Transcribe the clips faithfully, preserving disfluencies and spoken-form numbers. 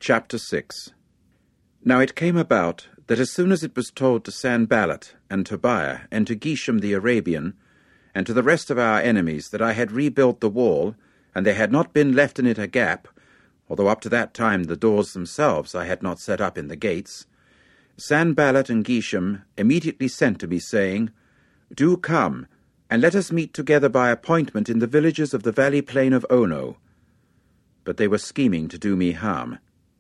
Chapter six. Now it came about that as soon as it was told to Sanballat and Tobiah and to Geshem the Arabian and to the rest of our enemies that I had rebuilt the wall, and there had not been left in it a gap, although up to that time the doors themselves I had not set up in the gates, Sanballat and Geshem immediately sent to me, saying, Do come, and let us meet together by appointment in the villages of the valley plain of Ono. But they were scheming to do me harm.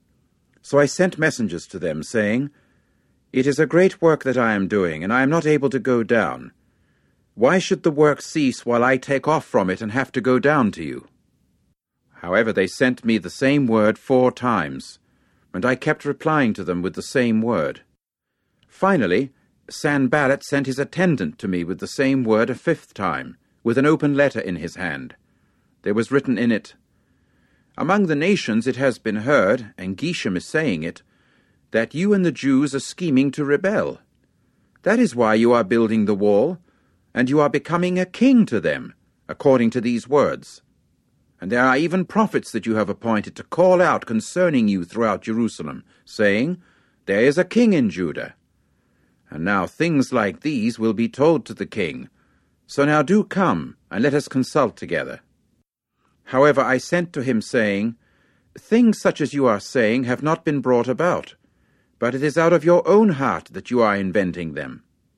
So I sent messengers to them, saying, It is a great work that I am doing, and I am not able to go down. Why should the work cease while I take off from it and have to go down to you? However, they sent me the same word four times, and I kept replying to them with the same word. Finally, Sanballat sent his attendant to me with the same word a fifth time, with an open letter in his hand. There was written in it, Among the nations it has been heard, and Geshem is saying it, that you and the Jews are scheming to rebel. That is why you are building the wall, and you are becoming a king to them, according to these words. And there are even prophets that you have appointed to call out concerning you throughout Jerusalem, saying, There is a king in Judah. And now things like these will be told to the king. So now do come, and let us consult together. However, I sent to him, saying, Things such as you are saying have not been brought about, but it is out of your own heart that you are inventing them.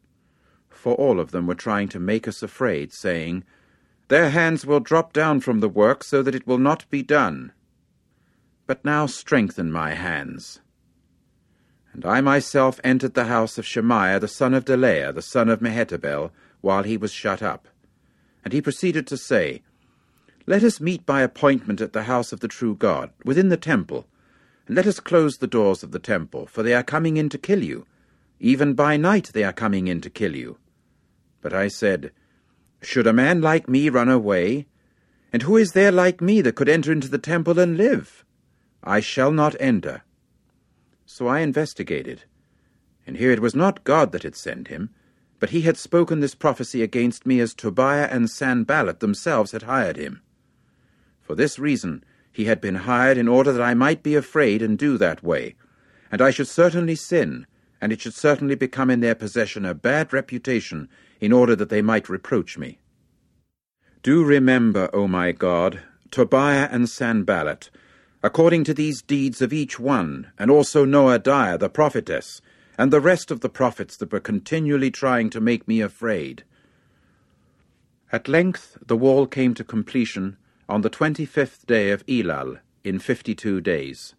For all of them were trying to make us afraid, saying, Their hands will drop down from the work so that it will not be done. But now strengthen my hands. And I myself entered the house of Shemaiah the son of Delaiah, the son of Mehetabel, while he was shut up. And he proceeded to say, Let us meet by appointment at the house of the true God, within the temple, and let us close the doors of the temple, for they are coming in to kill you. Even by night they are coming in to kill you. But I said, Should a man like me run away? And who is there like me that could enter into the temple and live? I shall not enter. So I investigated, and here it was not God that had sent him, but he had spoken this prophecy against me as Tobiah and Sanballat themselves had hired him. For this reason he had been hired in order that I might be afraid and do that way, and I should certainly sin, and it should certainly become in their possession a bad reputation, in order that they might reproach me. Do remember, O my God, Tobiah and Sanballat, according to these deeds of each one, and also Noadiah the prophetess, and the rest of the prophets that were continually trying to make me afraid. At length the wall came to completion on the twenty-fifth day of Elul, in fifty-two days.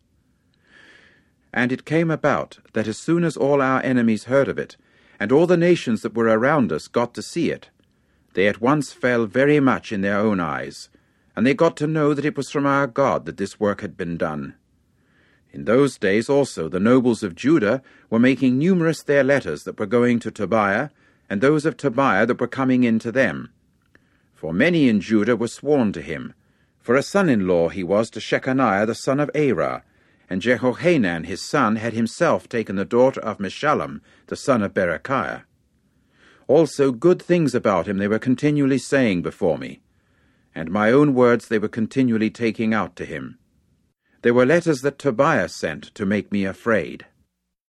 And it came about that as soon as all our enemies heard of it, and all the nations that were around us got to see it, they at once fell very much in their own eyes, and they got to know that it was from our God that this work had been done. In those days also the nobles of Judah were making numerous their letters that were going to Tobiah, and those of Tobiah that were coming in to them. For many in Judah were sworn to him, for a son-in-law he was to Shechaniah the son of Arah, and Jehohanan his son had himself taken the daughter of Meshullam, the son of Berechiah. Also good things about him they were continually saying before me, and my own words they were continually taking out to him. There were letters that Tobiah sent to make me afraid.